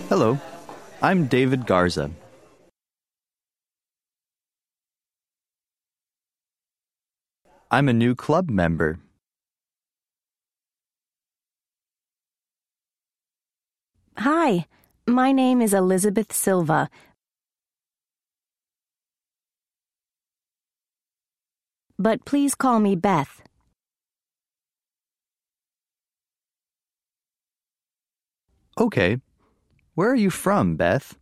Hello, I'm David Garza. I'm a new club member. Hi, my name is Elizabeth Silva. But please call me Beth. Okay, where are you from, Beth?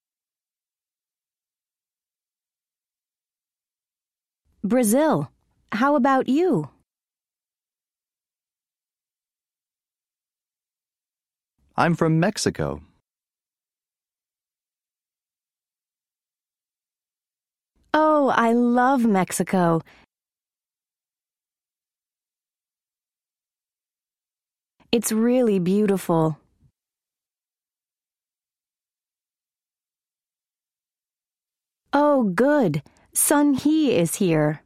Brazil. How about you? I'm from Mexico. Oh, I love Mexico. It's really beautiful. Oh, good. Sun Hee is here.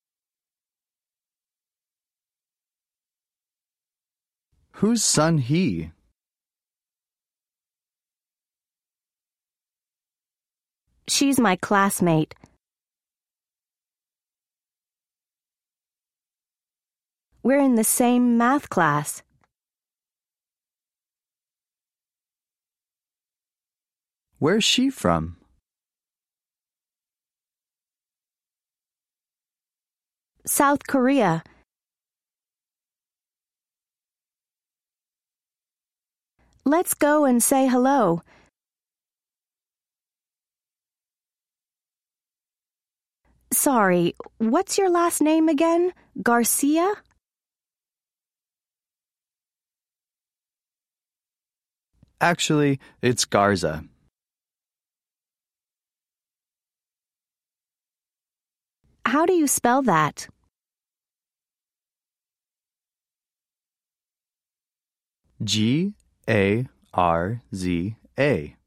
Who's Sun Hee? She's my classmate. We're in the same math class. Where's she from? South Korea. Let's go and say hello. Sorry, what's your last name again? Garcia? Actually, it's Garza. How do you spell that? Garza.